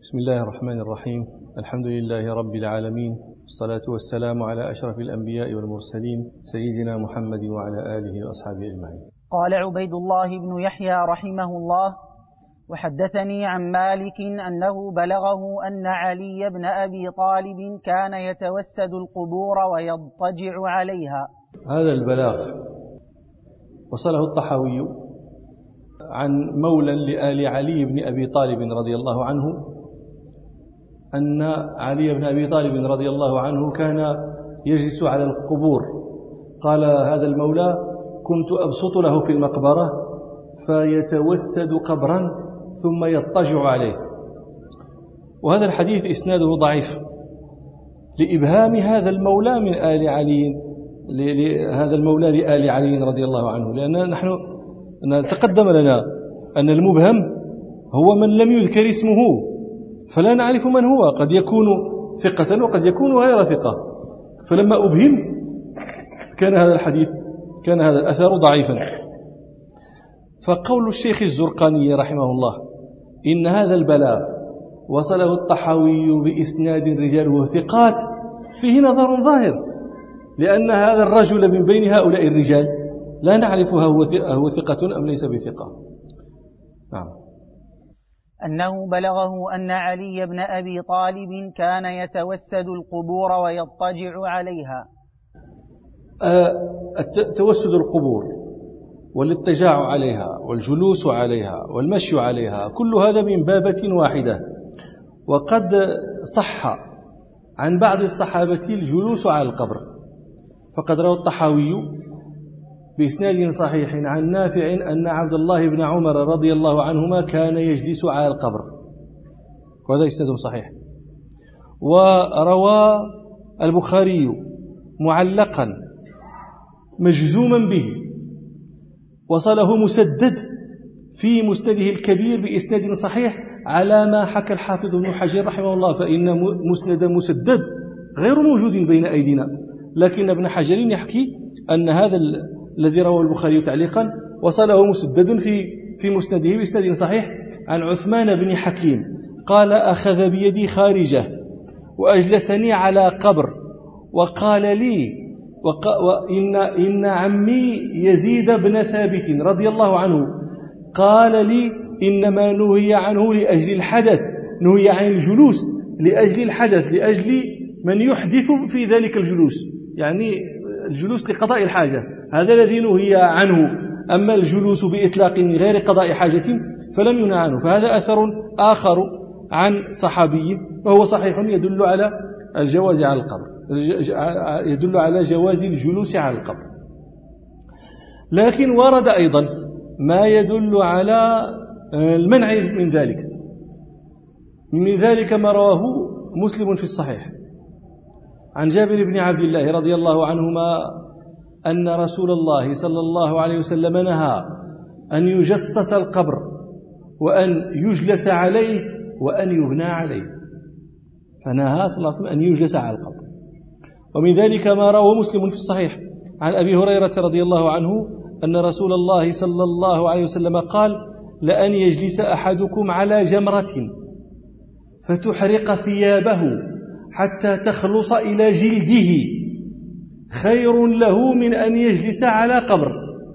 بسم الله الرحمن الرحيم. الحمد لله رب العالمين، والصلاة والسلام على أشرف الأنبياء والمرسلين سيدنا محمد وعلى آله وأصحابه أجمعين. قال عبيد الله بن يحيى رحمه الله: وحدثني عن مالك أنه بلغه أن علي بن أبي طالب كان يتوسد القبور ويضطجع عليها. هذا البلاغ وصله الطحاوي عن مولى لآل علي بن أبي طالب رضي الله عنه أن علي بن أبي طالب رضي الله عنه كان يجلس على القبور. قال هذا المولى: كنت أبسط له في المقبرة فيتوسد قبرا ثم يضطجع عليه. وهذا الحديث إسناده ضعيف لإبهام هذا المولى من آل علي، هذا المولى لآل علي رضي الله عنه، لأن نحن تقدم لنا أن المبهم هو من لم يذكر اسمه، فلا نعرف من هو، قد يكون ثقة وقد يكون غير ثقة. فلما أبهم كان هذا الأثر ضعيفا. فقول الشيخ الزرقاني رحمه الله إن هذا البلاغ وصله الطحاوي بإسناد رجاله ثقات فيه نظر ظاهر، لأن هذا الرجل من بين هؤلاء الرجال لا نعرفها هو ثقة أم ليس بثقة. نعم. أنه بلغه أن علي بن أبي طالب كان يتوسد القبور ويضطجع عليها. توسد القبور والاضطجاع عليها والجلوس عليها والمشي عليها كل هذا من بابة واحدة. وقد صح عن بعض الصحابة الجلوس على القبر، فقد روى الطحاوي بإسناد صحيح عن نافع أن عبد الله بن عمر رضي الله عنهما كان يجلس على القبر، وهذا إسناد صحيح. وروى البخاري معلقا مجزوما به وصله مسدد في مسنده الكبير بإسناد صحيح على ما حكى الحافظ ابن حجر رحمه الله، فإن مسند مسدد غير موجود بين أيدينا، لكن ابن حجر يحكي أن هذا الذي رواه البخاري تعليقا وصله مسدد في مسنده بإسناد صحيح عن عثمان بن حكيم قال: أخذ بيدي خارجه وأجلسني على قبر وقال لي إن عمي يزيد بن ثابت رضي الله عنه قال لي إنما نهي عنه لأجل الحدث، نهي عن الجلوس لأجل الحدث، لأجل من يحدث في ذلك الجلوس، يعني الجلوس لقضاء الحاجة، هذا الذي نهي عنه. أما الجلوس بإطلاق غير قضاء حاجة فلم ينهى عنه. فهذا أثر آخر عن صحابي وهو صحيح يدل على الجواز على القبر، يدل على جواز الجلوس على القبر. لكن ورد أيضا ما يدل على المنع من ذلك. من ذلك ما رواه مسلم في الصحيح عن جابر بن عبد الله رضي الله عنهما أن رسول الله صلى الله عليه وسلم نهى أن يجسس القبر وأن يجلس عليه وأن يبنى عليه، فنهى صلى الله عليه وسلم أن يجلس على القبر. ومن ذلك ما رواه مسلم في الصحيح عن أبي هريرة رضي الله عنه أن رسول الله صلى الله عليه وسلم قال: لأن يجلس أحدكم على جمرة فتحرق ثيابه حتى تخلص إلى جلده خير له من أن يجلس على قبر.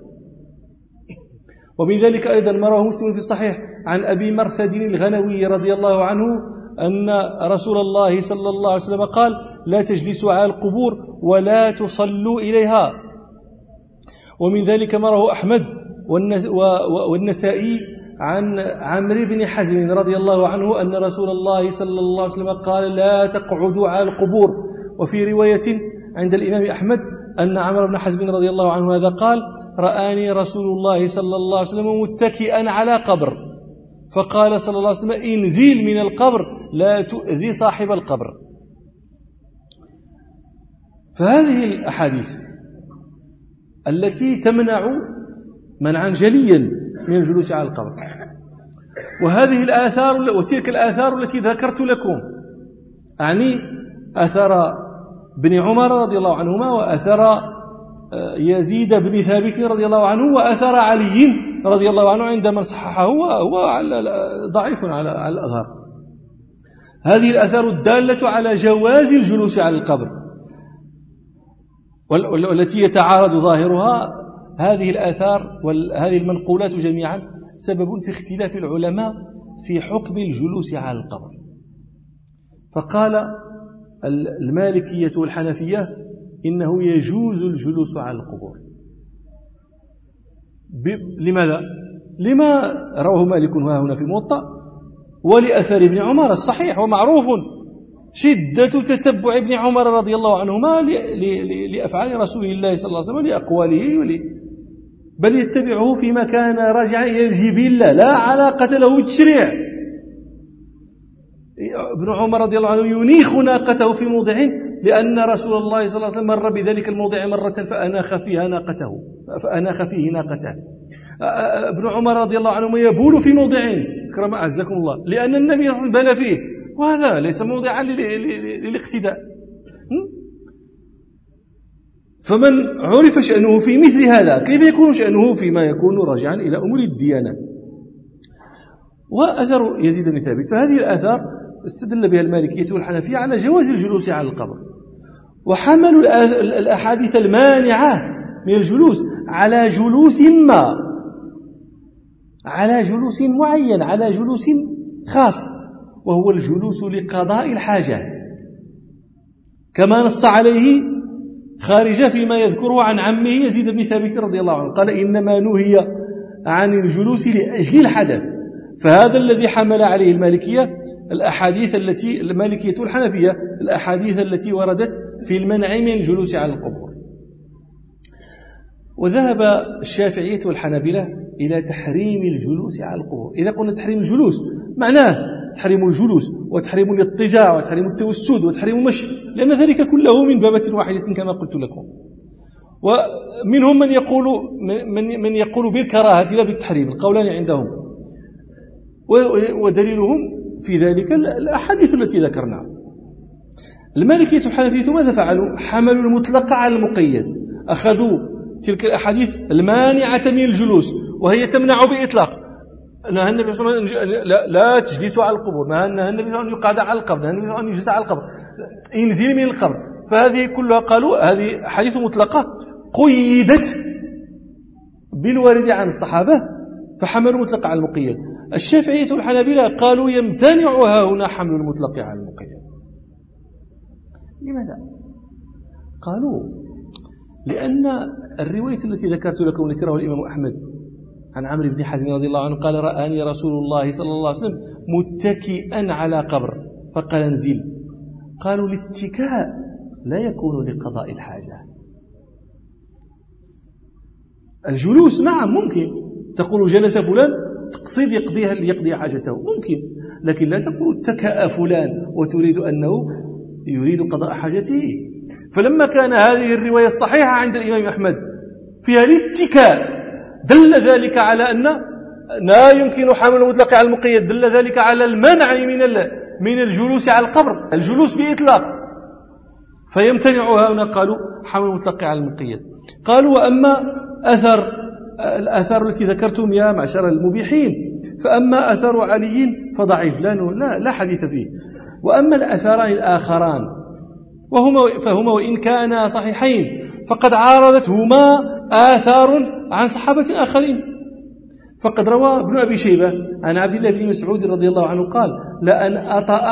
ومن ذلك أيضا ما رواه مسلم في الصحيح عن أبي مرثد الغنوي رضي الله عنه أن رسول الله صلى الله عليه وسلم قال: لا تجلسوا على القبور ولا تصلوا إليها. ومن ذلك ما رواه أحمد والنسائي عن عمرو بن حزم رضي الله عنه أن رسول الله صلى الله عليه وسلم قال: لا تقعدوا على القبور. وفي رواية عند الإمام أحمد أن عمرو بن حزم رضي الله عنه هذا قال: رآني رسول الله صلى الله عليه وسلم متكئا على قبر، فقال صلى الله عليه وسلم: انزل من القبر لا تؤذي صاحب القبر. فهذه الأحاديث التي تمنع منعا جليا من الجلوس على القبر، وهذه الآثار وتلك الآثار التي ذكرت لكم، أعني أثر بن عمر رضي الله عنهما وأثر يزيد بن ثابت رضي الله عنه وأثر علي رضي الله عنه عندما صححه، وهو ضعيف على الأظهر. هذه الآثار الدالة على جواز الجلوس على القبر والتي يتعارض ظاهرها، هذه الآثار وهذه المنقولات جميعا سبب في اختلاف العلماء في حكم الجلوس على القبر. فقال المالكية والحنفية إنه يجوز الجلوس على القبور. لماذا؟ لما رواه مالك هنا في الموطأ ولأثر ابن عمر الصحيح ومعروف شدة تتبع ابن عمر رضي الله عنهما لأفعال رسول الله صلى الله عليه وسلم ولأقواله بل يتبعه فيما كان راجعا إلى الجبلة لا علاقة له بالتشريع. ابن عمر رضي الله عنه ينيخ ناقته في موضع لأن رسول الله صلى الله عليه وسلم مر بذلك الموضع مرة فأناخ فيه ناقته. ابن عمر رضي الله عنه يبول في موضع كرم أعزكم الله لأن النبي بال فيه، وهذا ليس موضعا للاقتداء. فمن عرف شأنه في مثل هذا كيف يكون شأنه فيما يكون راجعا إلى أمور الديانة؟ وأثر يزيد بن ثابت، فهذه الآثار استدل بها المالكية والحنفية على جواز الجلوس على القبر، وحملوا الأحاديث المانعة من الجلوس على جلوس على جلوس معين، على جلوس خاص، وهو الجلوس لقضاء الحاجة، كما نص عليه خارجة فيما يذكره عن عمه يزيد بن ثابت رضي الله عنه، قال إنما نهي عن الجلوس لأجل الحدث. فهذا الذي حمل عليه المالكية الأحاديث التي المالكية والحنفية الأحاديث التي وردت في المنع من الجلوس على القبور. وذهب الشافعية والحنابلة إلى تحريم الجلوس على القبور. إذا قلنا تحريم الجلوس معناه تحريم الجلوس وتحريم الاضطجاع وتحريم التوسد وتحريم المشي، لأن ذلك كله من بابة واحدة كما قلت لكم. ومنهم من يقول بالكراهة لا بالتحريم، القولان عندهم، ودليلهم في ذلك الأحاديث التي ذكرناها. المالكية والحنفية ماذا فعلوا؟ حملوا المطلق على المقيد، أخذوا تلك الأحاديث المانعة من الجلوس وهي تمنع بإطلاق، نهى النبي صلى الله عليه وسلم لا تجلسوا على القبور، نهى النبي صلى الله عليه وسلم أن يقعد على القبر، نهى النبي صلى الله عليه وسلم أن يجلس على القبر، انزل من القبر. فهذه كلها قالوا هذه حديث مطلقة قيدت بالوارد عن الصحابة، فحملوا مطلق على المقيد. الشافعية والحنابلة قالوا يمتنع هنا حمل المطلق على المقيد. لماذا؟ قالوا لأن الرواية التي ذكرت لكم التي رواه الإمام أحمد عن عمرو بن حزم رضي الله عنه قال رآني رسول الله صلى الله عليه وسلم متكئا على قبر فقال انزل. قالوا الاتكاء لا يكون لقضاء الحاجة. الجلوس نعم ممكن، تقول جلس فلان تقصد يقضي حاجته ممكن، لكن لا تقول اتكأ فلان وتريد أنه يريد قضاء حاجته. فلما كان هذه الرواية الصحيحة عند الإمام أحمد فيها الاتكاء دل ذلك على أن لا يمكن حمل المطلق على المقيد، دل ذلك على المنع من الجلوس على القبر، الجلوس بإطلاق، فيمتنع هنا قالوا حمل المطلق على المقيد. قالوا وأما الآثار التي ذكرتم يا معشر المبيحين فأما أثر علي فضعيف لا حديث فيه، وأما الأثران الآخران فهما وإن كانا صحيحين فقد عارضتهما آثار عن صحابة آخرين. فقد روى ابن أبي شيبة عن عبد الله بن مسعود رضي الله عنه قال لأن أطأ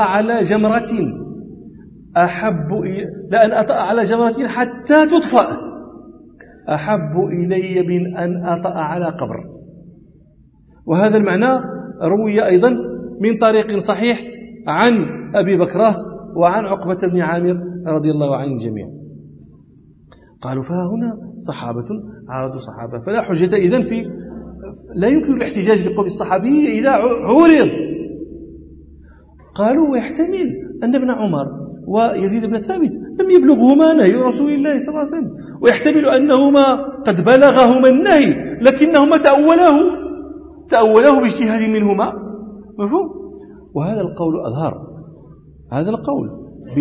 على جمرة حتى تطفأ أحب إلي من أن أطأ على قبر. وهذا المعنى روي أيضا من طريق صحيح عن أبي بكرة وعن عقبة بن عامر رضي الله عن الجميع. قالوا فهنا صحابة عارضوا صحابة، فلا حجة إذن لا يمكن الاحتجاج بقول الصحابي إذا عورض. قالوا ويحتمل أن ابن عمر ويزيد بن ثابت لم يبلغهما نهي رسول الله صلى الله عليه وسلم، ويحتمل أنهما قد بلغهما النهي لكنهما تأولاه باجتهاد منهما، مفهوم؟ وهذا القول أظهر، هذا القول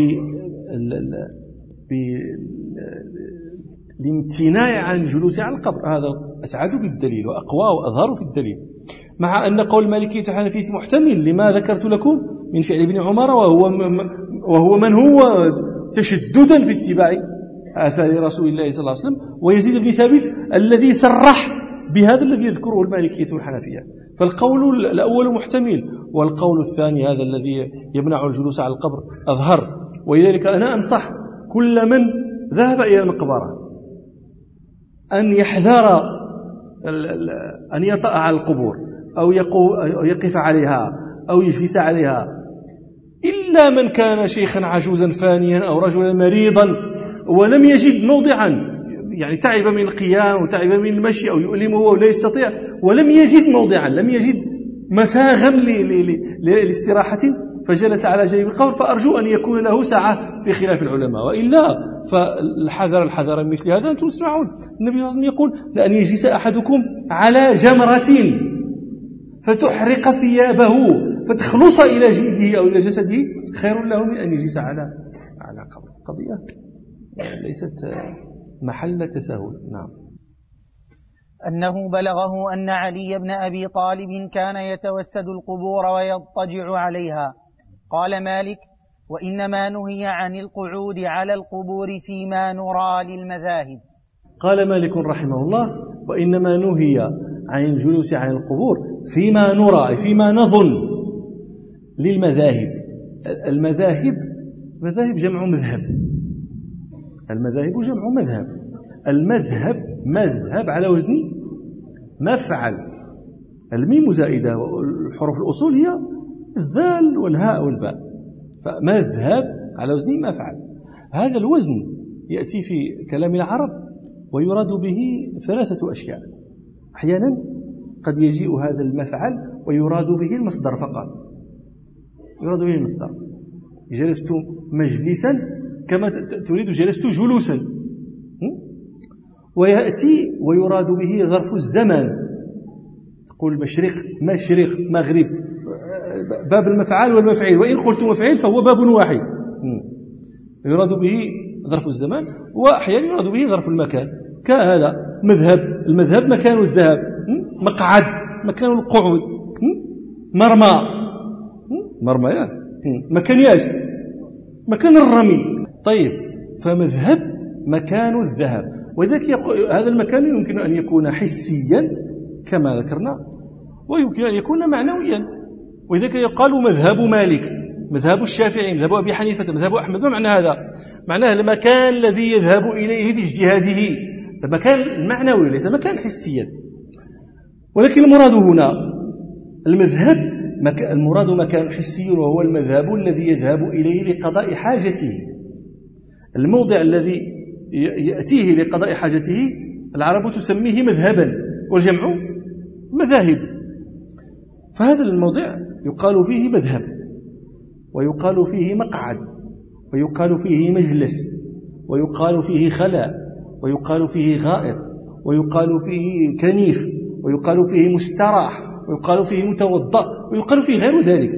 الامتناع عن الجلوس على القبر هذا أسعد بالدليل وأقوى وأظهر في الدليل، مع أن قول المالكية والحنفية محتمل لما ذكرت لكم من فعل ابن عمر، وهو من هو تشددا في اتباع آثار رسول الله صلى الله عليه وسلم، ويزيد بن ثابت الذي صرح بهذا الذي يذكره المالكية والحنفية. فالقول الأول محتمل، والقول الثاني هذا الذي يمنع الجلوس على القبر أظهر. ولذلك أنا أنصح كل من ذهب إلى المقبرة أن يحذر أن يطأ على القبور أو يقف عليها أو يجلس عليها، إلا من كان شيخا عجوزا فانيا أو رجلا مريضا ولم يجد موضعا، يعني تعب من القيام وتعب من المشي أو يؤلمه ولا يستطيع ولم يجد موضعا، لم يجد مساغا لاستراحة فجلس على جانب القبر، فأرجو أن يكون له ساعة في خلاف العلماء. وإلا فالحذر من مثل هذا. أنتم تسمعون النبي صلى الله عليه وسلم يقول: لأن يجلس أحدكم على جمرة فتحرق ثيابه فتخلص إلى جلده أو إلى جسده خير له من أن يجلس على قبر. قضية ليست محل تساهل. نعم. أنه بلغه أن علي بن أبي طالب كان يتوسد القبور ويضطجع عليها. قال مالك: وإنما نهي عن القعود على القبور فيما نرى للمذاهب. قال مالك رحمه الله: وإنما نهي عن الجلوس على القبور فيما نرى، فيما نظن للمذاهب. المذاهب جمع مذهب. المذاهب جمع مذهب. المذهب مذهب على وزن مفعل. الميم زائدة، والحروف الأصول هي الذال والهاء والباء، فمذهب على وزن مفعل. هذا الوزن يأتي في كلام العرب ويراد به ثلاثة أشياء. أحيانا قد يجيء هذا المفعل ويراد به المصدر فقط، يراد به المصدر. جلست مجلسا كما تريد جلست جلوسا. ويأتي ويراد به ظرف الزمان، تقول مشرق مغرب، باب المفعال والمفعيل، وإن قلت مفعيل فهو باب واحد. يراد به ظرف الزمان، وأحيانا يراد به ظرف المكان. كهذا مذهب، المذهب مكان الذهاب، مقعد مكان القعود، مرمى يعني مكان ياش مكان الرمي. طيب، فمذهب مكان الذهب. وذلك هذا المكان يمكن أن يكون حسيا كما ذكرنا، ويمكن أن يكون معنويا. وذلك يقال مذهب مالك، مذهب الشافعي، مذهب أبي حنيفة، مذهب أحمد. ما معنى هذا؟ معناه المكان الذي يذهب إليه باجتهاده، المكان المعنوي ليس مكان حسيا. ولكن المراد هنا المذهب المراد مكان حسي، وهو المذهب الذي يذهب إليه لقضاء حاجته. الموضع الذي يأتيه لقضاء حاجته العرب تسميه مذهبا، والجمع مذاهب. فهذا الموضع يقال فيه مذهب، ويقال فيه مقعد، ويقال فيه مجلس، ويقال فيه خلاء، ويقال فيه غائط، ويقال فيه كنيف، ويقال فيه مستراح، ويقال فيه متوضأ، ويقال فيه غير ذلك.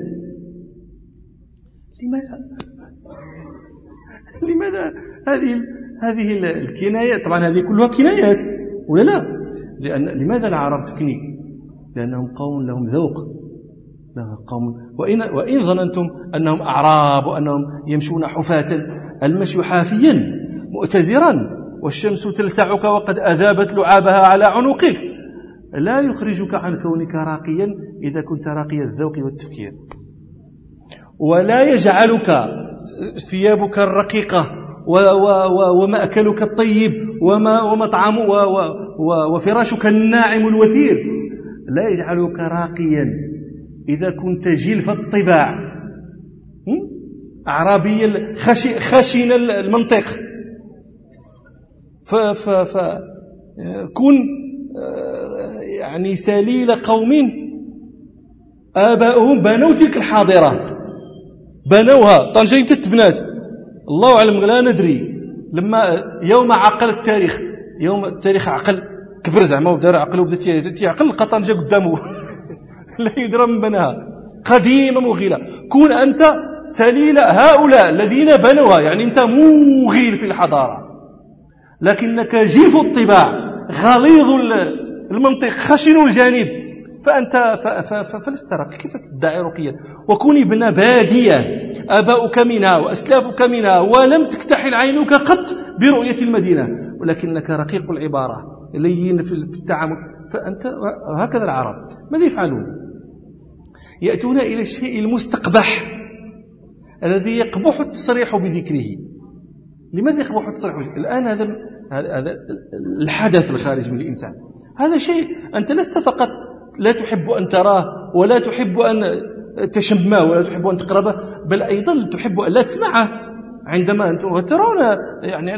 لماذا هذه الكنايات؟ طبعا هذه كلها كنايات ولا لا؟ لماذا العرب تكني؟ لأنهم قوم لهم ذوق، وإن ظننتم أنهم أعراب وأنهم يمشون حفاة، المشي حافيا مؤتزرا والشمس تلسعك وقد أذابت لعابها على عنقك لا يخرجك عن كونك راقيا إذا كنت راقي الذوق والتفكير، ولا يجعلك ثيابك الرقيقة ومأكلك الطيب ومطعم وفراشك الناعم الوثير لا يجعلك راقيا إذا كنت جلف الطباع أعرابي خشن المنطق. فكن يعني سليل قوم آباؤهم بنوا تلك الحاضرة، بنوها طنجة تتبنات، الله أعلم لا ندري. لما يوم عقل التاريخ، يوم التاريخ عقل كبر زعما ودار عقل وبدا تيعقل لقى طنجة قدامه لا يدرى من بناها قديمة مغيلة. كون أنت سليل هؤلاء الذين بنوها، يعني أنت مغيل في الحضارة، لكنك جيف الطباع غليظ المنطق خشن الجانب، فلست رقي، كيف تدعي رقيا؟ وكن ابن بادية آباؤك منها وأسلافك منها ولم تكتحل عينك قط برؤية المدينة، ولكنك رقيق العبارة لين في التعامل. فأنت هكذا العرب ماذا يفعلون؟ يأتون إلى الشيء المستقبح الذي يقبح التصريح بذكره. لماذا يقبح التصريح بذكره؟ الآن هذا الحدث الخارج من الإنسان، هذا شيء أنت لست فقط لا تحب أن تراه ولا تحب أن تشمه ولا تحب أن تقربه، بل أيضا تحب أن لا تسمعه. عندما أنتم ترون يعني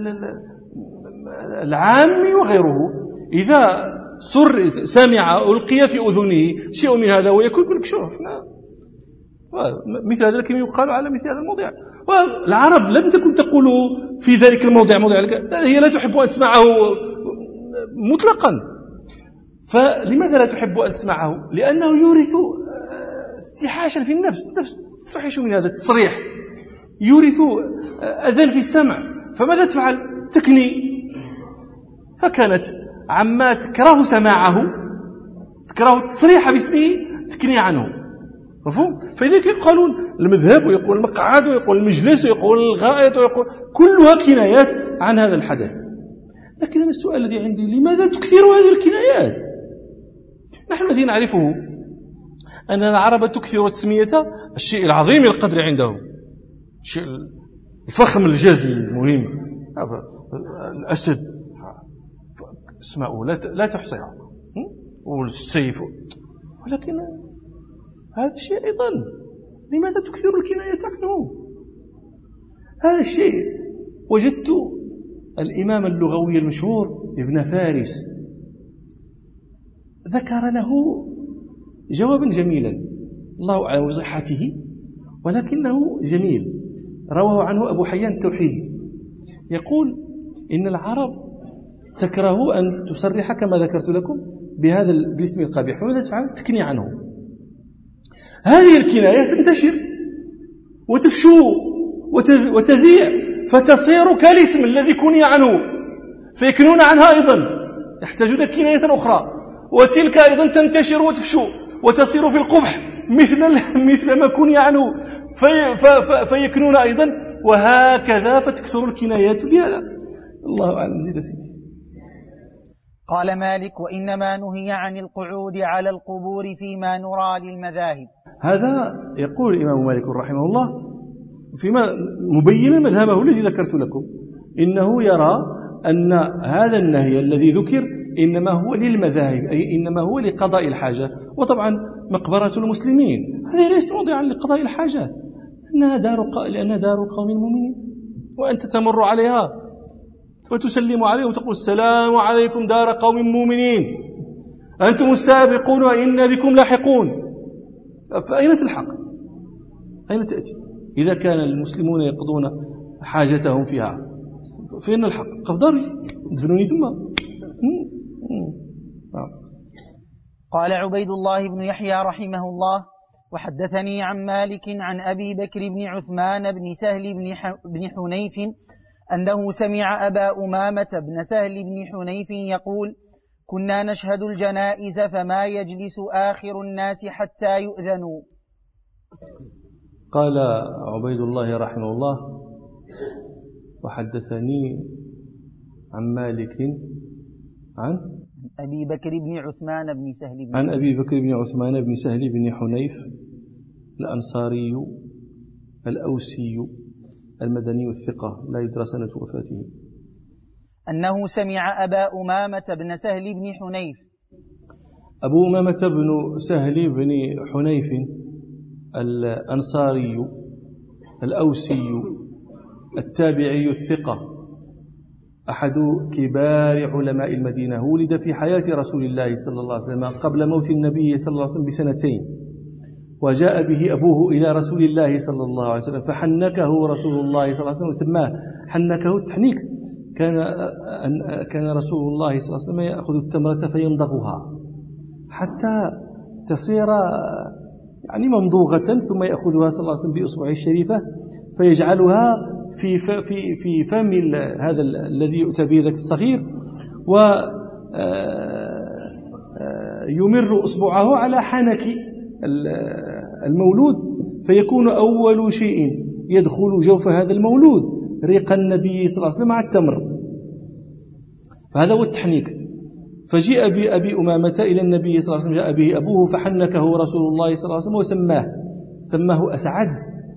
العامي وغيره إذا سمع ألقي في أذنه شيء من هذا ويكون لك شوف مثل هذا لكن يقال على مثل هذا الموضع. والعرب لم تكن تقول في ذلك الموضع هي لا تحب أن تسمعه مطلقا. فلماذا لا تحب أن تسمعه؟ لأنه يورث استحاشا في النفس تستحش من هذا التصريح، يورث أذى في السمع. فماذا تفعل؟ تكني. فكانت عما تكره سماعه، تكره التصريح باسمه، تكني عنه. مفهوم؟ فلذلك يقولون المذهب ويقول المقعد ويقول المجلس ويقول الغائط ويقول كلها كنايات عن هذا الحدث. لكن أنا السؤال الذي عندي، لماذا تكثر هذه الكنايات؟ نحن الذي نعرفه أن العرب تكثر تسمية الشيء العظيم القدر عندهم، الشيء الفخم الجزل المهم، الأسد اسمعوا لا تحصيها، والسيف، ولكن هذا الشيء أيضا لماذا تكثر الكناية عنه؟ هذا الشيء وجدت الإمام اللغوي المشهور ابن فارس ذكر له جوابا جميلا، الله أعلم بصحته ولكنه جميل، رواه عنه أبو حيان التوحيدي، يقول إن العرب تكره أن تصرح كما ذكرت لكم بهذا الاسم القبيح، فماذا تفعل؟ تكني عنه. هذه الكناية تنتشر وتفشو وتذيع فتصير كالاسم الذي كني عنه، فيكنون عنها أيضا، يحتاجون كناية أخرى، وتلك أيضا تنتشر وتفشو وتصير في القبح مثل ما كني عنه، فيكنون أيضا، وهكذا فتكثر الكنايات لهذا. الله أعلم. زيد سيدي. قال مالك: وإنما نهي عن القعود على القبور فيما نرى للمذاهب. هذا يقول الإمام مالك رحمه الله فيما مبينا مذهبه الذي ذكرت لكم، إنه يرى أن هذا النهي الذي ذكر إنما هو للمذاهب، أي إنما هو لقضاء الحاجة. وطبعا مقبرة المسلمين هذه ليست موضعا لقضاء الحاجة، لأنها دار قوم مؤمنين، وأنت تمر عليها وتسلم عليه وتقول السلام عليكم دار قوم مؤمنين، أنتم السابقون وإنا بكم لاحقون. فأين تلحق؟ أين تأتي؟ إذا كان المسلمون يقضون حاجتهم فيها فإن الحق قفداري دفنوني ثم. قال عبيد الله بن يحيى رحمه الله: وحدثني عن مالك عن أبي بكر بن عثمان بن سهل بن حنيف أنه سمع أبا أمامة بن سهل بن حنيف يقول: كنا نشهد الجنائز فما يجلس آخر الناس حتى يؤذنوا. قال عبيد الله رحمه الله: وحدثني عن مالك عن أبي بكر بن عثمان بن سهل بن عن أبي بكر بن عثمان بن سهل بن حنيف الأنصاري الأوسي المدني الثقة، لا يدرى سنة وفاته، أنه سمع أبا أمامة بن سهل بن حنيف. أبو أمامة بن سهل بن حنيف الأنصاري الأوسي التابعي الثقة، أحد كبار علماء المدينة، ولد في حياة رسول الله صلى الله عليه وسلم قبل موت النبي صلى الله عليه وسلم بسنتين، وجاء به أبوه إلى رسول الله صلى الله عليه وسلم فحنكه رسول الله صلى الله عليه وسلم وسماه حنكه التحنيك. كان رسول الله صلى الله عليه وسلم يأخذ التمرة فيمضغها حتى تصير يعني ممضوغة، ثم يأخذها صلى الله عليه وسلم بإصبعه الشريفة فيجعلها في فم هذا الذي يؤتى به ذاك الصغير، يمر إصبعه على حنك المولود، فيكون أول شيء يدخل جوف هذا المولود ريق النبي صلى الله عليه وسلم مع التمر. فهذا هو التحنيك. فجاء بأبي أمامة إلى النبي صلى الله عليه وسلم، جاء به أبوه فحنكه رسول الله صلى الله عليه وسلم وسماه أسعد،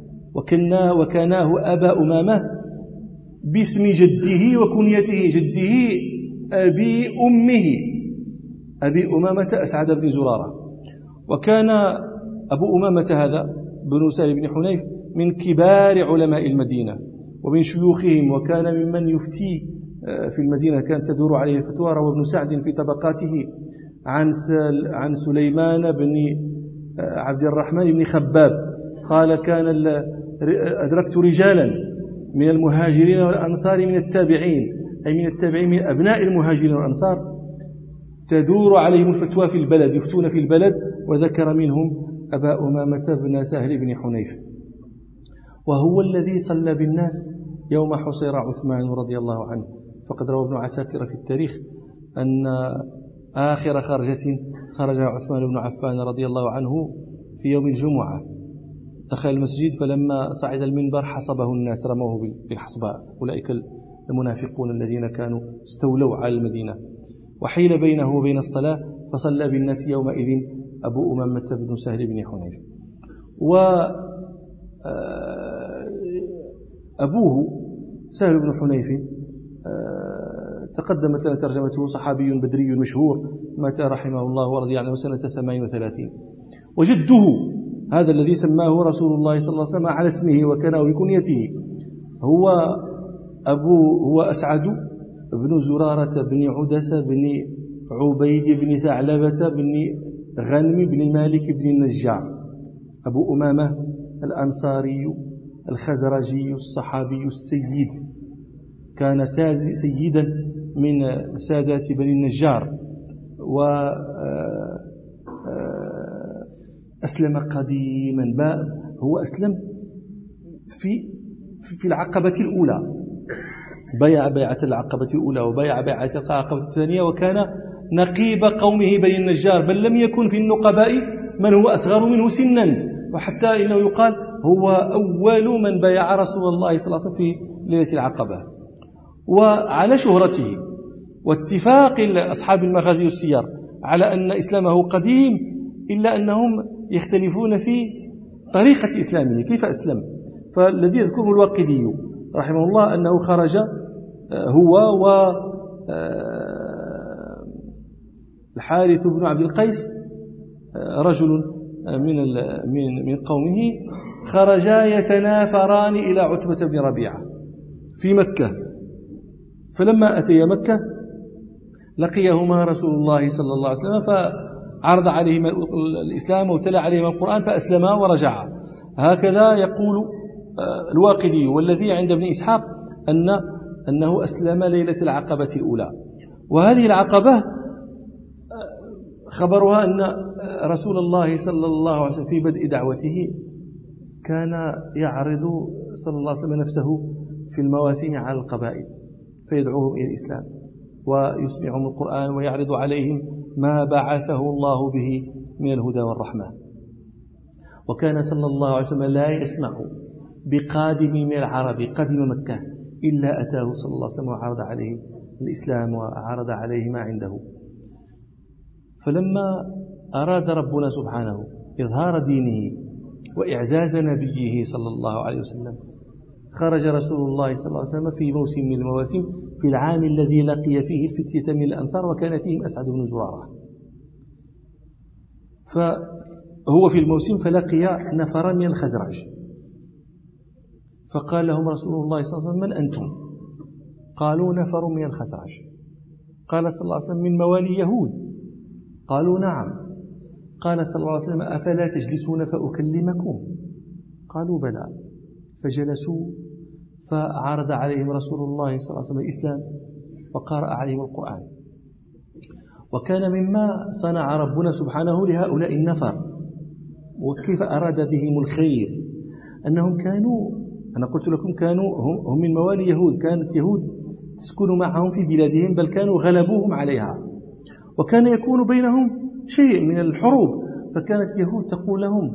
وكناه أبا أمامة باسم جده وكنيته، جده أبي أمه أبي أمامة أسعد بن زرارة. وكان أبو أمامة هذا بن سهل بن حنيف من كبار علماء المدينة ومن شيوخهم، وكان ممن يفتي في المدينة، كانت تدور عليه الفتوى. روى ابن سعد في طبقاته عن سليمان بن عبد الرحمن بن خباب قال: أدركت رجالا من المهاجرين والأنصار من التابعين، أي من التابعين من أبناء المهاجرين والأنصار، تدور عليهم الفتوى في البلد، يفتون في البلد، وذكر منهم أبا أمامة بن سهل بن حنيف، وهو الذي صلى بالناس يوم حصر عثمان رضي الله عنه. فقد روى ابن عساكر في التاريخ أن آخر خرجة خرج عثمان بن عفان رضي الله عنه في يوم الجمعة، دخل المسجد فلما صعد المنبر حصبه الناس، رموه بالحصباء، أولئك المنافقون الذين كانوا استولوا على المدينة، وحيل بينه وبين الصلاة، فصلى بالناس يومئذ أبو أمامة بن سهل بن حنيف. وأبوه سهل بن حنيف تقدمت لنا ترجمته، صحابي بدري مشهور، مات رحمه الله ورضي عنه سنة 38. وجده هذا الذي سماه رسول الله صلى الله عليه وسلم على اسمه وكان بكنيته هو أسعد بن زرارة بن عدسة بن عبيد بن ثعلبة بن غنم بن مالك بن النجار، أبو أمامة الأنصاري الخزرجي الصحابي السيد، كان سيدا من سادات بني النجار، وأسلم قديما. هو أسلم في العقبة الأولى، بايع بيعة العقبة الأولى وبايع بيعة العقبة الثانية، وكان نقيب قومه بني النجار، بل لم يكن في النقباء من هو أصغر منه سنا، وحتى إنه يقال هو أول من بايع رسول الله صلى الله عليه وسلم في ليلة العقبة. وعلى شهرته واتفاق أصحاب المغازي والسير على أن إسلامه قديم، إلا أنهم يختلفون في طريقة إسلامه، كيف أسلم. فالذي يذكره الواقدي رحمه الله أنه خرج هو والحارث بن عبد القيس، رجل من قومه، خرجا يتنافران إلى عتبة بن ربيعة في مكة. فلما أتيا مكة لقيهما رسول الله صلى الله عليه وسلم، فعرض عليهما الإسلام وتلا عليهما القرآن فأسلما ورجعا. هكذا يقول الواقدي، والذي عند ابن إسحاق أنه أسلم ليلة العقبة الأولى. وهذه العقبة خبرها أن رسول الله صلى الله عليه وسلم في بدء دعوته كان يعرض صلى الله عليه وسلم نفسه في المواسم على القبائل، فيدعوهم إلى الإسلام ويسمعهم القرآن ويعرض عليهم ما بعثه الله به من الهدى والرحمة. وكان صلى الله عليه وسلم لا يسمع بقادم من العرب قدم مكة إلا أتاه صلى الله عليه وسلم وعرض عليه الإسلام وعرض عليه ما عنده. فلما أراد ربنا سبحانه إظهار دينه وإعزاز نبيه صلى الله عليه وسلم، خرج رسول الله صلى الله عليه وسلم في موسم من المواسم في العام الذي لقي فيه الفتية من الأنصار، وكان فيهم أسعد بن زرارة. فهو في الموسم فلقي نفرا من الخزرج، فقال لهم رسول الله صلى الله عليه وسلم: من أنتم؟ قالوا: نفر من الخزرج. قال صلى الله عليه وسلم: من موالي يهود؟ قالوا: نعم. قال صلى الله عليه وسلم: أفلا تجلسون فأكلمكم؟ قالوا: بلى. فجلسوا، فعرض عليهم رسول الله صلى الله عليه وسلم الإسلام وقرأ عليهم القرآن. وكان مما صنع ربنا سبحانه لهؤلاء النفر وكيف أراد بهم الخير أنهم كانوا، أنا قلت لكم كانوا هم من موالي يهود، كانت يهود تسكن معهم في بلادهم، بل كانوا غلبوهم عليها، وكان يكون بينهم شيء من الحروب. فكانت اليهود تقول لهم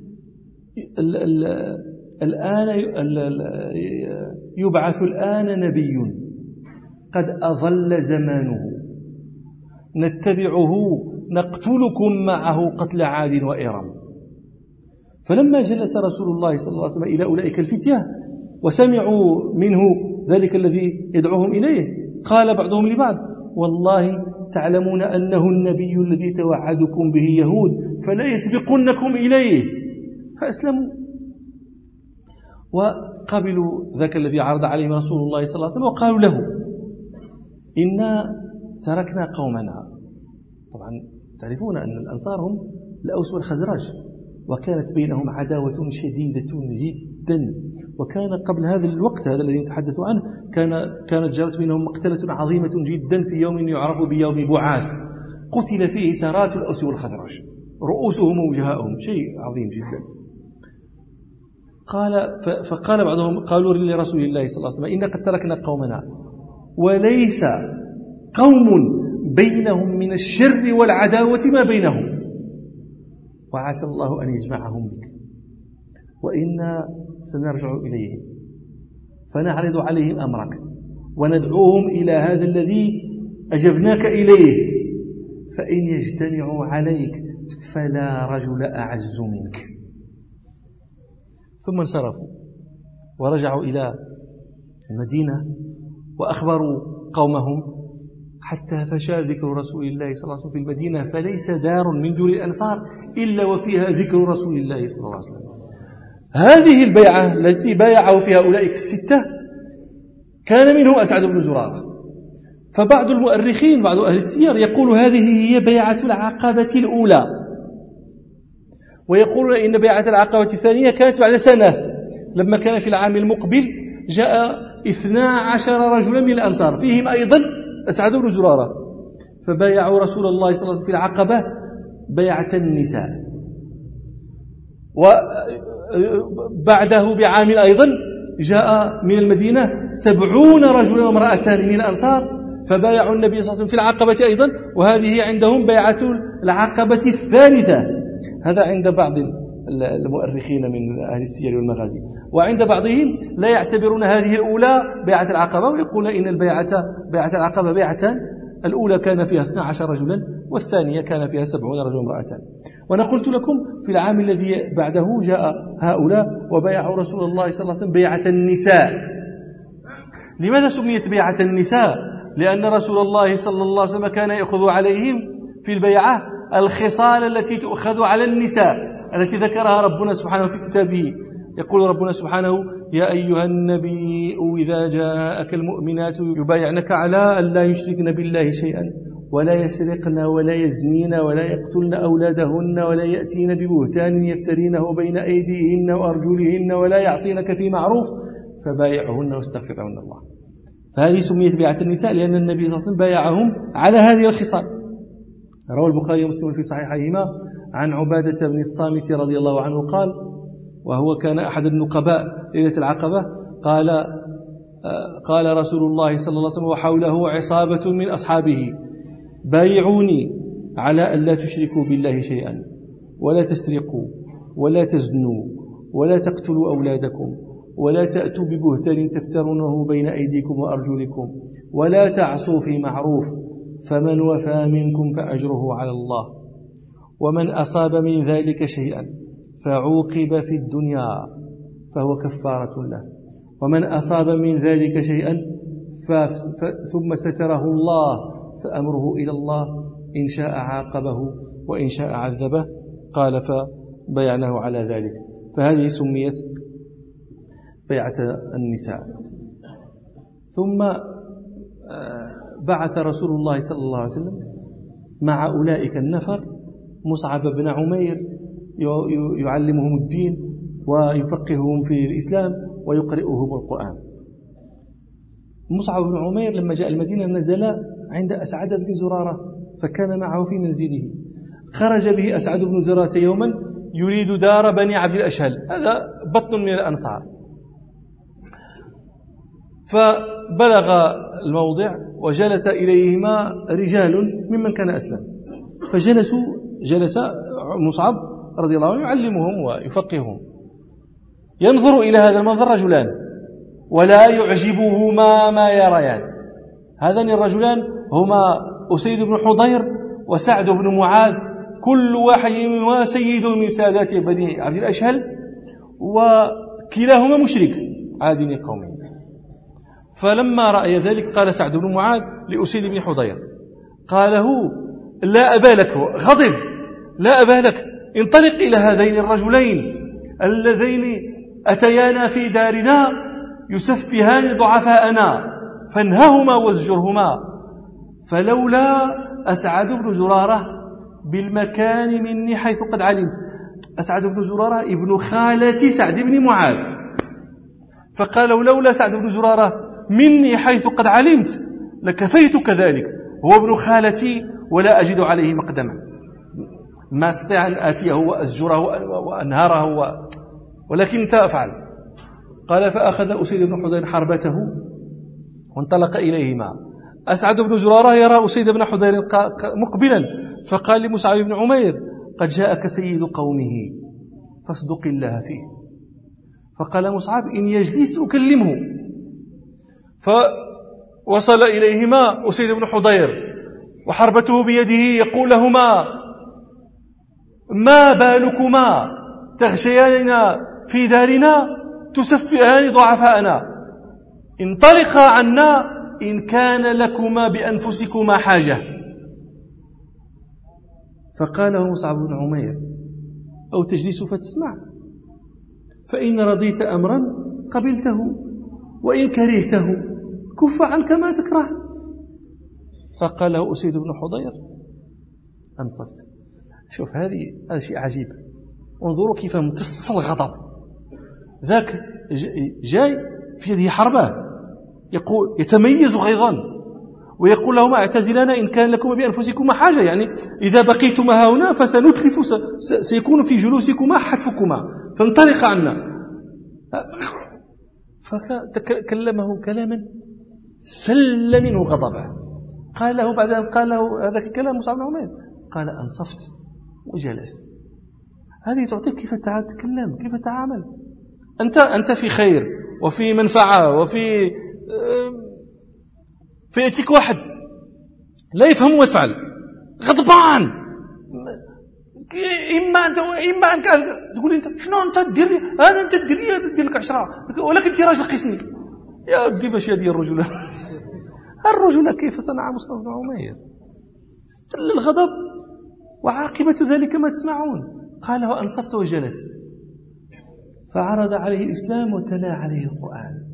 الآن يبعث الآن نبي قد أظل زمانه نتبعه نقتلكم معه قتل عاد وإرم. فلما جلس رسول الله صلى الله عليه وسلم إلى أولئك الفتية وسمعوا منه ذلك الذي يدعوهم إليه، قال بعضهم لبعض: والله تعلمون أنه النبي الذي توعدكم به يهود فلا يسبقنكم إليه. فأسلموا وقبلوا ذاك الذي عرض عليهم رسول الله صلى الله عليه وسلم، وقالوا له: إنا تركنا قومنا. طبعا تعرفون أن الأنصار هم الأوس والخزرج، وكانت بينهم عداوة شديدة جدا، وكان قبل هذا الوقت هذا الذي نتحدث عنه كانت جرت بينهم مقتلة عظيمة جدا في يوم يعرف بيوم بعاث، قتل فيه سارات الأوس والخزرج رؤوسهم ووجهاءهم، شيء عظيم جدا. فقال بعضهم، قالوا لرسول الله صلى الله عليه وسلم: إنا قد تركنا قومنا وليس قوم بينهم من الشر والعداوة ما بينهم، وعسى الله أن يجمعهم بك، وإنا سنرجع إليهم فنعرض عليهم أمرك وندعوهم إلى هذا الذي أجبناك إليه، فإن يجتمعوا عليك فلا رجل أعز منك. ثم انصرفوا ورجعوا إلى المدينة وأخبروا قومهم، حتى فشى ذكر رسول الله صلى الله عليه وسلم في المدينة، فليس دار من دور الأنصار إلا وفيها ذكر رسول الله صلى الله عليه وسلم. هذه البيعة التي بايعوا فيها أولئك الستة كان منهم أسعد بن زرارة. فبعض المؤرخين بعض أهل السير يقول هذه هي بيعة العقبة الأولى، ويقولون إن بيعة العقبة الثانية كانت بعد سنة، لما كان في العام المقبل جاء 12 رجلا من الأنصار فيهم أيضا أسعد بن زرارة، فبايعوا رسول الله صلى الله عليه وسلم في العقبة بيعة النساء. وبعده بعام أيضا جاء من المدينة 70 رجلا وامرأتان من الأنصار فبايعوا النبي صلى الله عليه وسلم في العقبة أيضا، وهذه عندهم بيعة العقبة الثالثة. هذا عند بعض المؤرخين من أهل السير والمغازي، وعند بعضهم لا يعتبرون هذه الأولى بيعة العقبة، ويقول إن بيعة العقبة بيعتان، الأولى كان فيها 12 رجلا والثانية كان فيها 70 رجلا وامرأتان. وأنا قلت لكم في العام الذي بعده جاء هؤلاء وبايعوا رسول الله صلى الله عليه وسلم بيعة النساء. لماذا سميت بيعة النساء؟ لأن رسول الله صلى الله عليه وسلم كان يأخذ عليهم في البيعة الخصال التي تؤخذ على النساء التي ذكرها ربنا سبحانه في كتابه. يقول ربنا سبحانه: يا أيها النبي إذا جاءك المؤمنات يبايعنك على أن لا يشركن بالله شيئا ولا يسرقن ولا يزنين ولا يقتلن أولادهن ولا يأتين ببهتان يفترينه بين أيديهن وأرجلهن ولا يعصينك في معروف فبايعهن واستغفر لهن الله. فهذه سميت بيعة النساء لأن النبي صلى الله عليه وسلم بايعهم على هذه الخصال. روى البخاري ومسلم في صحيحيهما عن عبادة بن الصامت رضي الله عنه قال، وهو كان أحد النقباء ليلة العقبة، قال رسول الله صلى الله عليه وسلم وحوله عصابة من أصحابه: بايعوني على أن لا تشركوا بالله شيئا ولا تسرقوا ولا تزنوا ولا تقتلوا أولادكم ولا تأتوا ببهتان تفترونه بين أيديكم وأرجلكم ولا تعصوا في معروف، فمن وفى منكم فأجره على الله، ومن أصاب من ذلك شيئا فعوقب في الدنيا فهو كفارة له، ومن أصاب من ذلك شيئا ثم ستره الله فأمره إلى الله، إن شاء عاقبه وإن شاء عذبه. قال فبيعناه على ذلك. فهذه سميت بيعة النساء. ثم بعث رسول الله صلى الله عليه وسلم مع أولئك النفر مصعب بن عمير يعلمهم الدين ويفقههم في الإسلام ويقرئهم القرآن. مصعب بن عمير لما جاء المدينة نزل عند أسعد بن زرارة فكان معه في منزله. خرج به أسعد بن زرارة يوما يريد دار بني عبد الأشهل، هذا بطن من الأنصار، فبلغ الموضع وجلس إليهما رجال ممن كان أسلم، فجلسوا جلس مصعب رضي الله عنه يعلمهم ويفقههم. ينظر إلى هذا المنظر رجلان ولا يعجبهما ما يريان. هذان الرجلان هما أسيد بن حضير وسعد بن معاذ، كل واحد منهما سيد من سادات بني عبد الأشهل، وكلاهما مشرك على دين قومه. فلما رأي ذلك قال سعد بن معاذ لأسيد بن حضير، قال له: لا أبا لك، غضب، لا أبا لك، انطلق إلى هذين الرجلين اللذين أتيانا في دارنا يسفهان ضعفاءنا فانههما وازجرهما، فلولا أسعد بن زرارة بالمكان مني حيث قد علمت. أسعد بن زرارة ابن خالة سعد بن معاذ، فقال: لولا سعد بن زرارة مني حيث قد علمت لكفيتك ذلك، هو ابن خالتي ولا أجد عليه مقدما، ما استطيع أن آتيه وأزجره وأنهاره ولكن أنت أفعل. قال: فأخذ أسيد بن حضير حربته وانطلق إليهما. أسعد بن زرارة يرى أسيد بن حضير مقبلا، فقال لمصعب بن عمير: قد جاءك سيد قومه فاصدق الله فيه. فقال مصعب: إن يجلس أكلمه. فوصل إليهما أسيد بن حضير وحربته بيده يقول لهما: ما بالكما تغشياننا في دارنا تسفهان ضعفاءنا، انطلقا عنا إن كان لكما بأنفسكما حاجة. فقال له مصعب بن عمير: أو تجلس فتسمع، فإن رضيت أمرا قبلته وإن كرهته كف عنك ما تكره. فقال له أسيد بن حضير: أنصفت. شوف هذا شيء عجيب، انظروا كيف امتص الغضب. ذاك جاي في يده حربة يقول يتميز غيظا ويقول لهما: اعتزلنا إن كان لكم بأنفسكما حاجة، يعني إذا بقيتما هنا فسنتلف، سيكون في جلوسكما حتفكما، فانطلق عنا. فكلمه كلاما سل منه غضبه. قال له بعد أن قال له هذا الكلام مصعب بن عمير، قال: أنصفت، وجلس. هذه تعطيك كيف تتكلم، كيف تتعامل. أنت في خير وفي منفعة وفي يأتيك واحد لا يفهم ويفعل، غضبان، إما أنك تقول أنت شنو أنت تدير لي، أنت تدير لي، تدير لك 10، ولكن أنت راجل قسني. يا ودي باش يدي الرجل كيف صنع مصعب بن عمير، استل الغضب وعاقبة ذلك ما تسمعون. قال له: أنصفت، وجلس. فعرض عليه الإسلام وتلا عليه القرآن.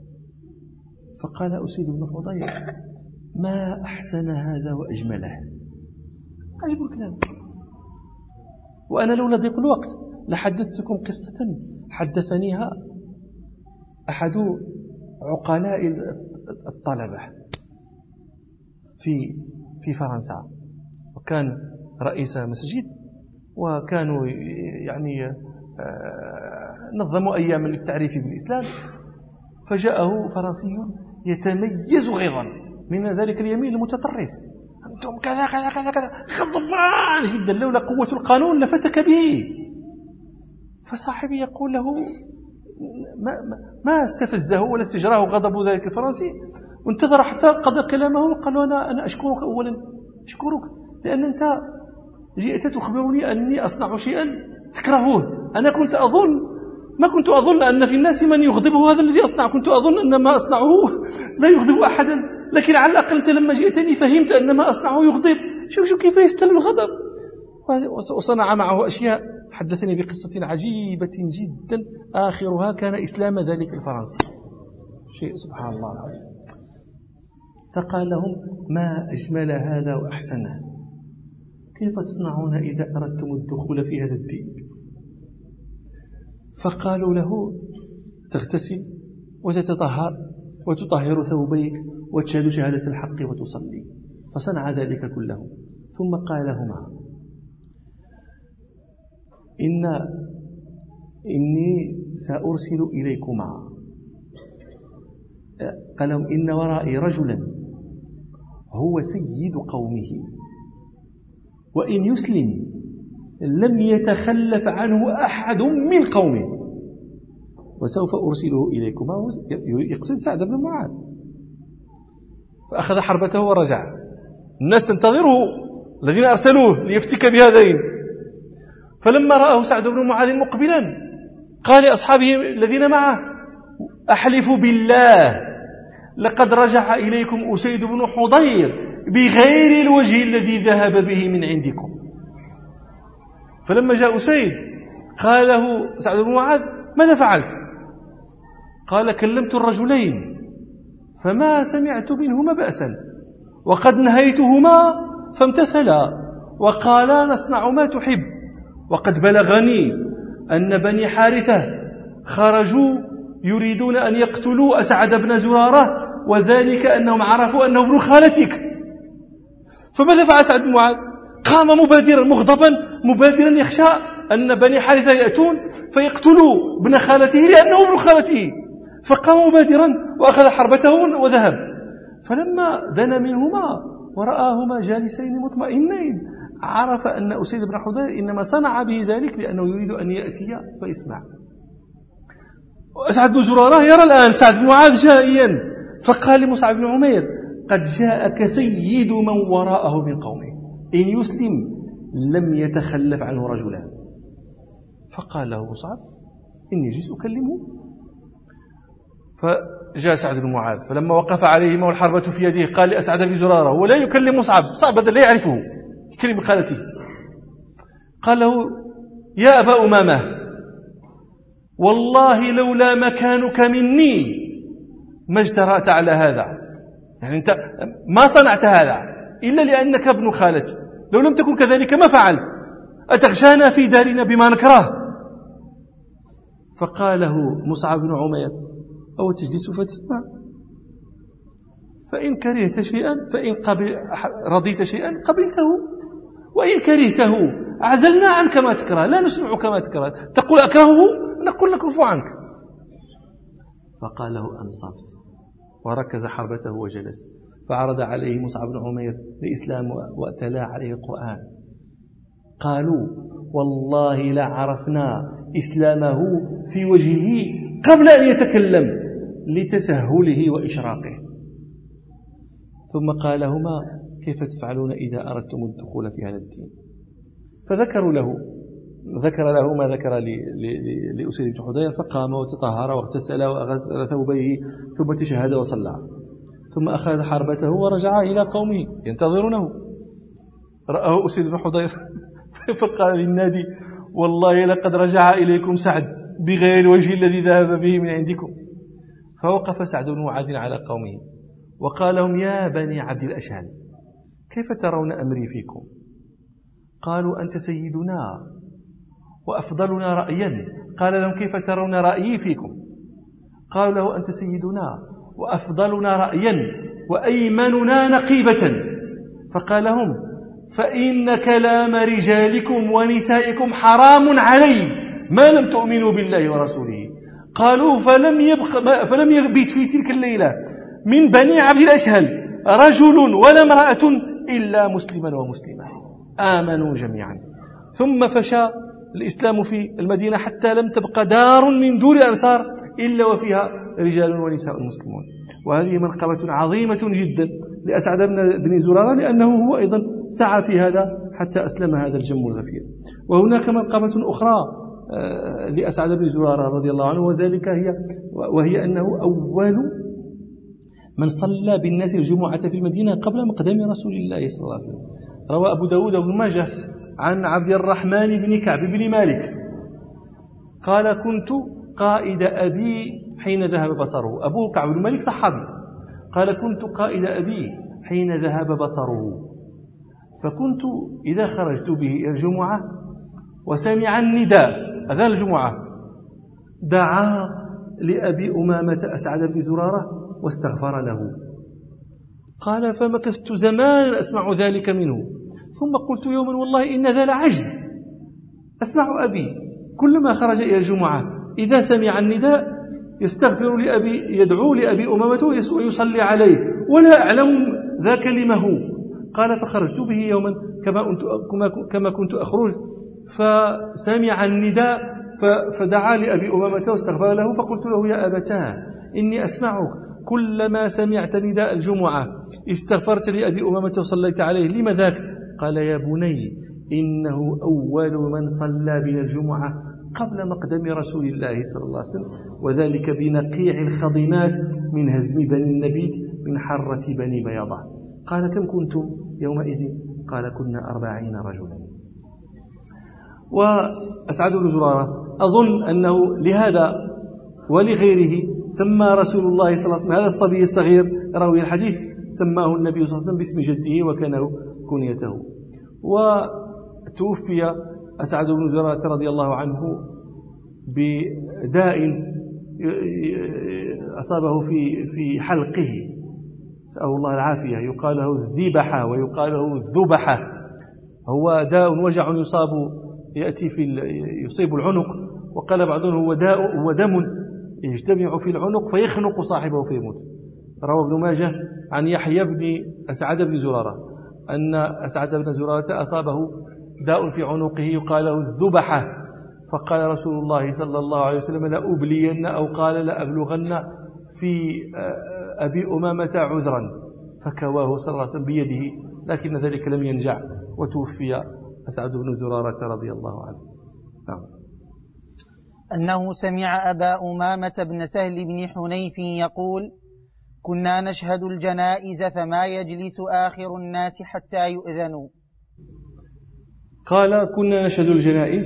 فقال أسيد بن حضير: ما أحسن هذا وأجمله. عجب الكلام. وأنا لولا ضيق الوقت لحدثتكم قصة حدثنيها أحد عقلاء الطلبة في فرنسا، وكان رئيس مسجد، وكانوا يعني نظموا أيام للتعريف بالإسلام. فجاءه فرنسي يتميز غيظا من ذلك اليمين المتطرف: أنتم كذا كذا كذا كذا، غضبان جدا، لولا قوة القانون لفتك به. فصاحبي يقول له ما استفزه ولا استجراه غضب ذلك الفرنسي، وانتظر حتى قضى كلامه وقال له: أنا أشكرك، أولا أشكرك لأن أنت جئت تخبرني أني أصنع شيئا تكرهوه. أنا ما كنت أظن أن في الناس من يغضبه هذا الذي أصنع، كنت أظن أن ما أصنعه لا يغضب أحدا، لكن على الأقل أنت لما جئتني فهمت أن ما أصنعه يغضب. شوف كيف يستلم الغضب. وصنع معه أشياء. حدثني بقصة عجيبة جدا آخرها كان إسلام ذلك الفرنسي، شيء سبحان الله. فقال لهم: ما أجمل هذا وأحسنه، كيف تصنعون إذا أردتم الدخول في هذا الدين؟ فقالوا له: تغتسل وتتطهر وتطهر ثوبيك وتشهد شهادة الحق وتصلي. فصنع ذلك كله، ثم قال لهما: إني سأرسل إليكما. قال لهم: إن ورائي رجلا هو سيد قومه، وإن يسلم لم يتخلف عنه أحد من قومه وسوف أرسله إليكما. يقصد سعد بن معاذ. فأخذ حربته ورجع. الناس تنتظره الذين أرسلوه ليفتك بهذين. فلما رآه سعد بن معاذ مقبلا قال لأصحابه الذين معه: أحلف بالله لقد رجع إليكم أسيد بن حضير بغير الوجه الذي ذهب به من عندكم. فلما جاء أسيد قال له سعد بن معاذ: ماذا فعلت؟ قال: كلمت الرجلين فما سمعت منهما بأسا، وقد نهيتهما فامتثلا وقالا نصنع ما تحب، وقد بلغني أن بني حارثة خرجوا يريدون أن يقتلوا أسعد بن زرارة، وذلك أنهم عرفوا أنه ابن خالتك. فماذا فعل سعد بن معاذ؟ قام مبادرا مغضبا مبادرا يخشى أن بني حارثة يأتون فيقتلوا ابن خالته لأنه ابن خالته، فقام مبادرا وأخذ حربته وذهب. فلما دنا منهما ورآهما جالسين مطمئنين عرف أن أسيد بن حضير إنما صنع به ذلك لأنه يريد أن يأتي فيسمع. أسعد بن زرارة يرى الآن سعد بن معاذ جائيا، فقال لمصعب بن عمير: قد جاءك سيد من وراءه من قومه، إن يسلم لم يتخلف عنه رجلان. فقال له مصعب: إني جئت أكلمه. فجاء سعد بن معاذ فلما وقف عليهما والحربة في يده قال لأسعد بن زرارة ولا يكلم مصعب، صعب هذا لا يعرفه يكلم خالته، قال له: يا أبا أمامة، والله لولا مكانك مني ما اجترأت على هذا، يعني أنت ما صنعت هذا إلا لأنك ابن خالتي، لو لم تكن كذلك ما فعلت، أتغشانا في دارنا بما نكره. فقال له مصعب بن عمير: أو تجلس فتسمع، فإن كرهت شيئا فإن رضيت شيئا قبلته، وإن كرهته عزلنا عنك ما تكره، لا نسمعك ما تكره، تقول أكرهه نقول نكرف عنك. فقال له: أنصفت، وركز حربته وجلس. فعرض عليه مصعب بن عمير الإسلام وتلا عليه القرآن. قالوا: والله لا عرفنا إسلامه في وجهه قبل أن يتكلم لتسهله وإشراقه. ثم قال لهما: كيف تفعلون إذا أردتم الدخول في هذا الدين؟ فذكر له ما ذكر لأسيد بن حضير، فقام وتطهر واغتسل وغسل ثوبيه ثم تشهد وصلى، ثم أخذ حربته ورجع إلى قومه ينتظرونه. رآه أسيد بن حضير فقال للنادي: والله لقد رجع إليكم سعد بغير الوجه الذي ذهب به من عندكم. فوقف سعد بن معاذ على قومه وقال لهم: يا بني عبد الأشهل، كيف ترون أمري فيكم؟ قالوا: أنت سيدنا وأفضلنا رأيا. قال لهم: كيف ترون رأيي فيكم؟ قالوا له: أنت سيدنا وأفضلنا رأيا وأيمننا نقيبة. فقال لهم: فإن كلام رجالكم ونسائكم حرام علي ما لم تؤمنوا بالله ورسوله. قالوا: فلم يبت في تلك الليلة من بني عبد الأشهل رجل ولا امرأة إلا مسلما ومسلمة، آمنوا جميعا. ثم فشى الإسلام في المدينة حتى لم تبقى دار من دور الأنصار إلا وفيها رجال ونساء مسلمون. وهذه منقبة عظيمة جدا لأسعد بن زرارة، لأنه هو أيضا سعى في هذا حتى أسلم هذا الجم الغفير. وهناك منقبة أخرى لأسعد بن زرارة رضي الله عنه، وهي أنه أول من صلى بالناس الجمعة في المدينة قبل مقدم رسول الله صلى الله عليه وسلم. روى أبو داود وابن ماجه عن عبد الرحمن بن كعب بن مالك قال: كنت قائد أبي حين ذهب بصره. أبوه كعب بن مالك صحابي. قال: كنت قائد أبي حين ذهب بصره، فكنت إذا خرجت به إلى الجمعة وسمع النداء أذان الجمعة دعا لأبي أمامة أسعد بن زرارة واستغفر له. قال: فمكثت زمان أسمع ذلك منه، ثم قلت يوما: والله إن ذا لعجز، أسمع أبي كلما خرج إلى الجمعة إذا سمع النداء يستغفر لأبي، يدعو لأبي أمامة ويصلي عليه، ولا أعلم ذاك لما هو. قال: فخرجت به يوما كما كنت أخرج فسمع النداء فدعا لأبي أمامة واستغفر له، فقلت له: يا أبتاه، إني أسمعك كلما سمعت نداء الجمعة استغفرت لأبي أمامة وصليت عليه، لما ذاك؟ قال: يا بني، إنه أول من صلى بنا الجمعة قبل مقدم رسول الله صلى الله عليه وسلم، وذلك بنقيع الخضمات من هزم بني النبيت من حرة بني بيضاء. قال: كم كنتم يومئذ؟ قال: كنا 40 رجلا. وأسعد بن زرارة أظن أنه لهذا ولغيره سمى رسول الله صلى الله عليه وسلم هذا الصبي الصغير راوي الحديث، سماه النبي صلى الله عليه وسلم باسم جده وكان كنيته. وتوفي أسعد بن زرارة رضي الله عنه بداء أصابه في حلقه، نسأل الله العافية، يقال له الذبحة ويقال له الذبحة. هو داء وجع يأتي يصيب العنق، وقال بعضهم هو دم يجتمع في العنق فيخنق صاحبه فيموت. روى ابن ماجه عن يحيى بن أسعد بن زرارة أن أسعد بن زرارة أصابه داء في عنقه يقال له الذبحة، فقال رسول الله صلى الله عليه وسلم: لأبلين، أو قال: لأبلغن في أبي أمامة عذرا، فكواه صلى الله عليه وسلم بيده، لكن ذلك لم ينجع وتوفي أسعد بن زرارة رضي الله عنه. نعم. أنه سمع أبا أمامة بن سهل بن حنيف يقول: كنا نشهد الجنائز فما يجلس آخر الناس حتى يؤذنوا. قال: كنا نشهد الجنائز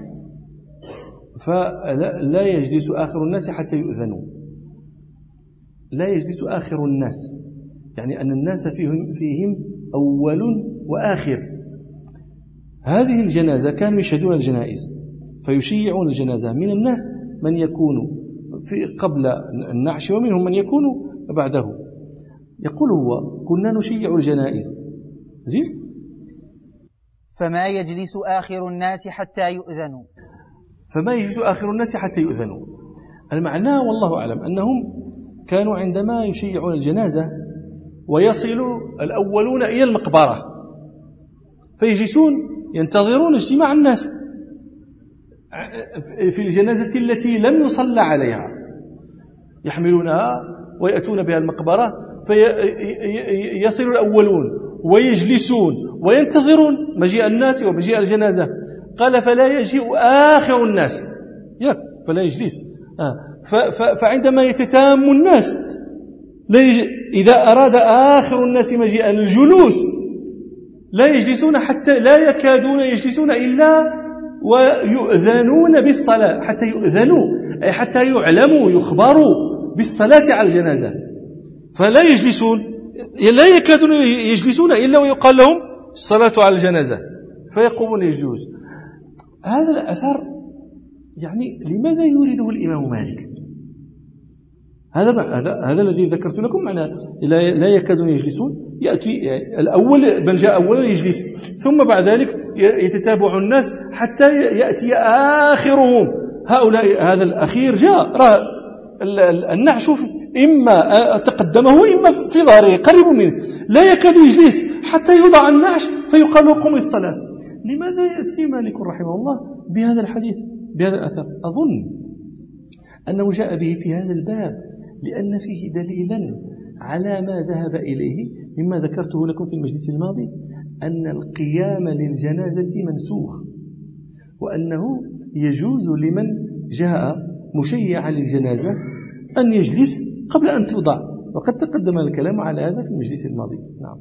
فلا يجلس آخر الناس حتى يؤذنوا. لا يجلس آخر الناس يعني أن الناس فيهم أول وآخر. هذه الجنازة كانوا يشهدون الجنائز فيشيعون الجنازة، من الناس من يكون قبل النعش ومنهم من يكون بعده. يقول هو: كنا نشيع الجنائز زين فما يجلس آخر الناس حتى يؤذنوا. فما يجلس آخر الناس حتى يؤذنوا، المعنى والله أعلم أنهم كانوا عندما يشيعون الجنازة ويصل الأولون إلى المقبرة فيجلسون ينتظرون اجتماع الناس في الجنازة التي لم يصلى عليها، يحملونها ويأتون بها المقبرة، فيصل الأولون ويجلسون وينتظرون مجيء الناس ومجيء الجنازة. قال: فلا يجيء آخر الناس، فلا يجلس. فعندما يتتام الناس إذا أراد آخر الناس مجيء الجلوس لا يجلسون، حتى لا يكادون يجلسون إلا ويؤذنون بالصلاة، حتى يؤذنوا أي حتى يعلموا يخبروا بالصلاة على الجنازة. فلا يجلسون، لا يكادون يجلسون إلا ويقال لهم الصلاة على الجنازة فيقومون يجلسون. هذا الأثر يعني لماذا يريده الإمام مالك؟ هذا الذي ذكرت لكم، معناه لا يكادون يجلسون، يأتي الأول من جاء أولا يجلس، ثم بعد ذلك يتتابع الناس حتى يأتي آخرهم. هؤلاء هذا الأخير جاء النعش إما تقدمه إما في ظهره قريب منه، لا يكاد يجلس حتى يوضع النعش فيقال له قم الصلاة. لماذا يأتي مالك رحمه الله بهذا الحديث بهذا الأثر؟ أظن أنه جاء به في هذا الباب لأن فيه دليلا على ما ذهب إليه مما ذكرته لكم في المجلس الماضي، أن القيام للجنازة منسوخ، وأنه يجوز لمن جاء مشيعا للجنازة أن يجلس قبل أن توضع، وقد تقدم الكلام على هذا في المجلس الماضي. نعم.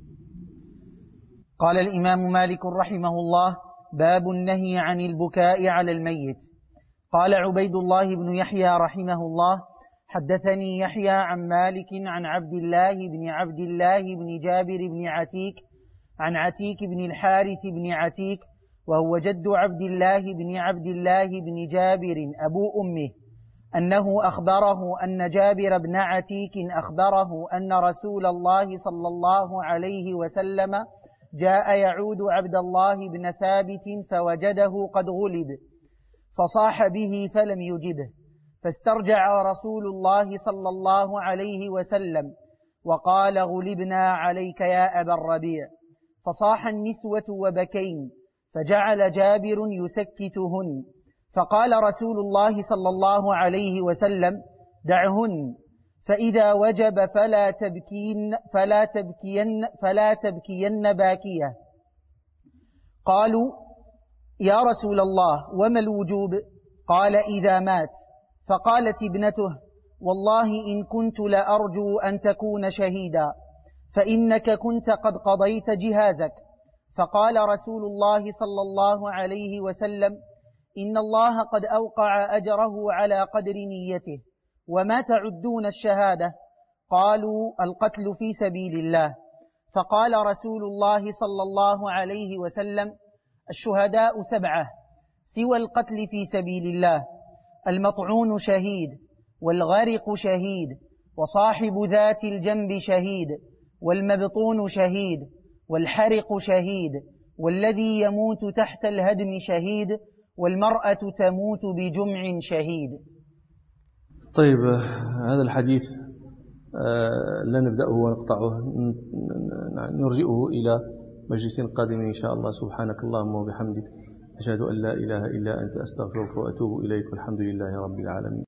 قال الإمام مالك رحمه الله: باب النهي عن البكاء على الميت. قال عبيد الله بن يحيى رحمه الله: حدثني يحيى عن مالك عن عبد الله بن جابر بن عتيك عن عتيك بن الحارث بن عتيك، وهو جد عبد الله بن جابر أبو أمه، أنه أخبره أن جابر بن عتيك أخبره أن رسول الله صلى الله عليه وسلم جاء يعود عبد الله بن ثابت فوجده قد غلب، فصاح به فلم يجبه، فاسترجع رسول الله صلى الله عليه وسلم وقال: غلبنا عليك يا أبا الربيع. فصاح النسوة وبكين، فجعل جابر يسكتهن، فقال رسول الله صلى الله عليه وسلم: دعهن، فإذا وجب فلا تبكين باكية. قالوا: يا رسول الله وما الوجوب؟ قال: إذا مات. فقالت ابنته: والله إن كنت لأرجو أن تكون شهيدا، فإنك كنت قد قضيت جهازك. فقال رسول الله صلى الله عليه وسلم: إن الله قد أوقع أجره على قدر نيته، وما تعدون الشهادة؟ قالوا: القتل في سبيل الله. فقال رسول الله صلى الله عليه وسلم: الشهداء 7 سوى القتل في سبيل الله: المطعون شهيد، والغرق شهيد، وصاحب ذات الجنب شهيد، والمبطون شهيد، والحرق شهيد، والذي يموت تحت الهدم شهيد، والمرأة تموت بجمع شهيد. طيب، هذا الحديث لا نبدأه ونقطعه، نرجئه إلى مجلس قادم إن شاء الله. سبحانك اللهم وبحمدك، أشهد أن لا إله إلا أنت، أستغفرك وأتوب إليك، والحمد لله رب العالمين.